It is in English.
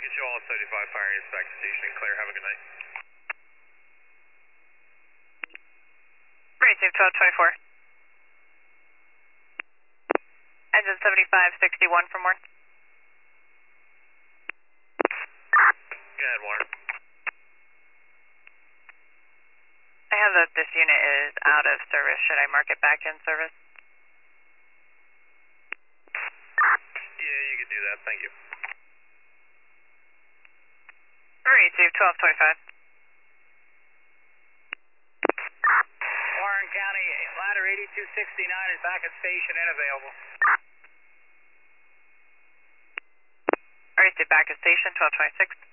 get you all 75 fire units back to station. Clear, have a good night. Great, 1224. Engine 7561 for more. Go ahead, Warren. I have that this unit is out of service. Should I mark it back in service? Yeah, you can do that. Thank you. Great, 1225. Warren County, ladder 8269 is back at station and available. Alright, back at station, 1226.